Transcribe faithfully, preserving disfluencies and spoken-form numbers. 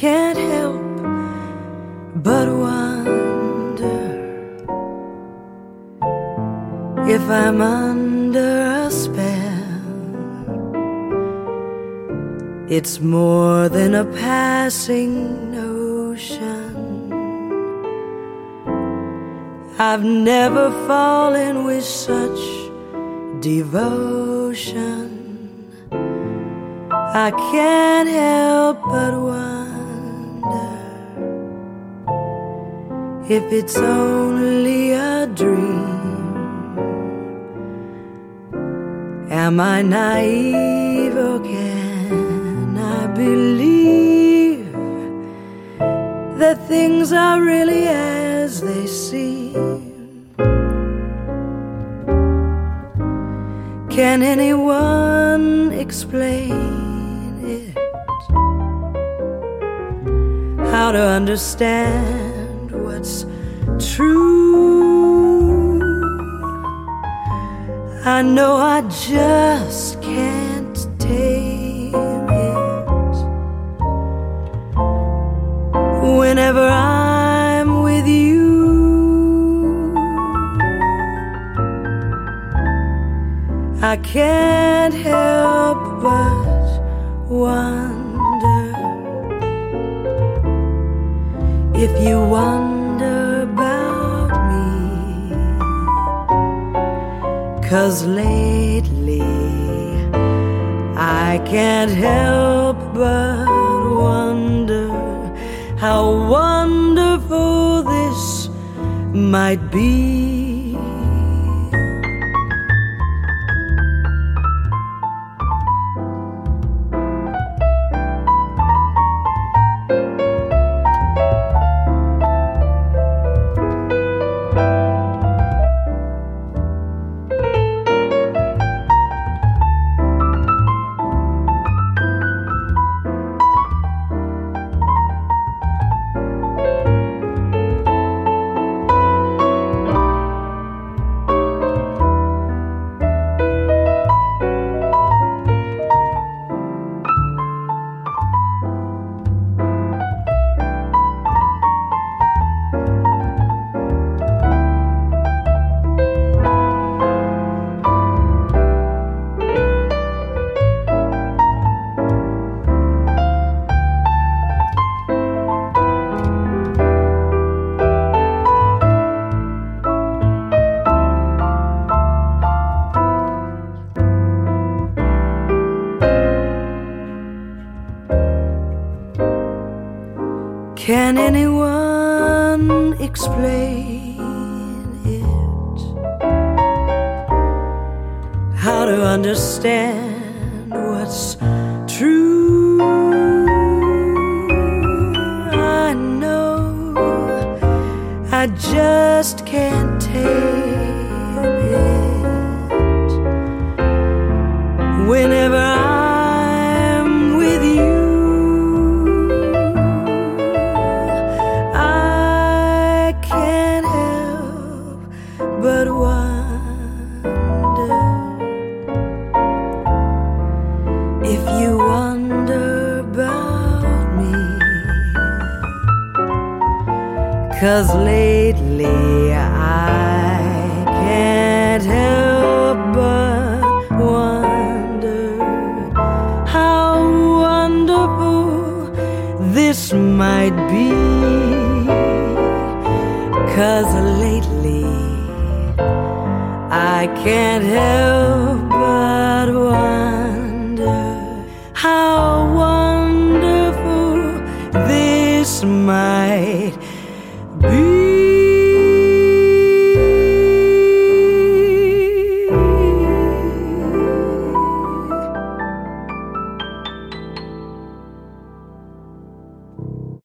can't help but wonder if I'm under a spell. It's more than a passing notion. I've never fallen with such devotion. I can't help but wonder if it's only a dream. Am I naive or can I believe that things are really as they seem? Can anyone explain it? How to understand what's true? I know I just can't tame it. Whenever I'm with you, I can't help but wonder if you wonder about me. 'Cause lately I can't help but wonder how wonderful this might be. Can anyone explain it? How to understand what's true? I know I just can't take it. Whenever I'm with you, but wonder if you wonder about me. 'Cause lately I can't help but wonder how wonderful this might be. 'Cause lately I can't help but wonder